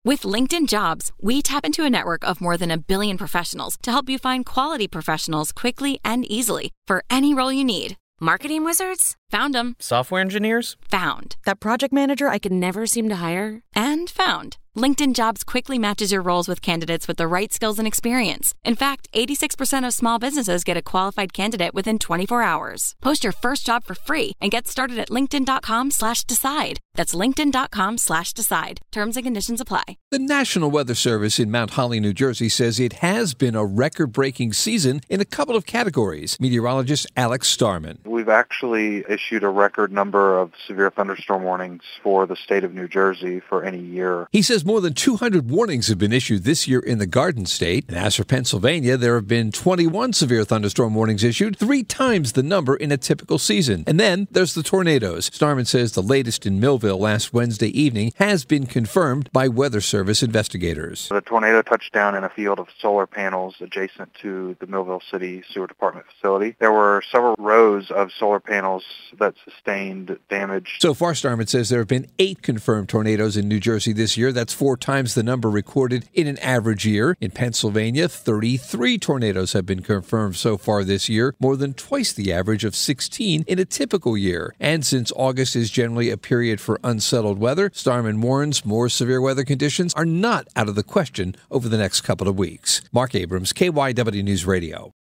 With LinkedIn Jobs, we tap into a network of more than 1 billion professionals to help you find quality professionals quickly and easily for any role you need. Marketing wizards? Found them. Software engineers? Found. That project manager I could never seem to hire? And found. LinkedIn Jobs quickly matches your roles with candidates with the right skills and experience. In fact, 86% of small businesses get a qualified candidate within 24 hours. Post your first job for free and get started at linkedin.com/decide. That's linkedin.com/decide. Terms and conditions apply. The National Weather Service in Mount Holly, New Jersey says it has been a record-breaking season in a couple of categories. Meteorologist Alex Starman. We've actually issued a record number of severe thunderstorm warnings for the state of New Jersey for any year. He says more than 200 warnings have been issued this year in the Garden State. And as for Pennsylvania, there have been 21 severe thunderstorm warnings issued, 3 times the number in a typical season. And then there's the tornadoes. Starman says the latest in Millville last Wednesday evening has been confirmed by Weather Service investigators. The tornado touched down in a field of solar panels adjacent to the Millville City Sewer Department facility. There were several rows of solar panels that sustained damage. So far, Starman says there have been 8 confirmed tornadoes in New Jersey this year. That's 4 times the number recorded in an average year. In Pennsylvania, 33 tornadoes have been confirmed so far this year, more than twice the average of 16 in a typical year. And since August is generally a period for unsettled weather, Starman warns more severe weather conditions are not out of the question over the next couple of weeks. Mark Abrams, KYW News Radio.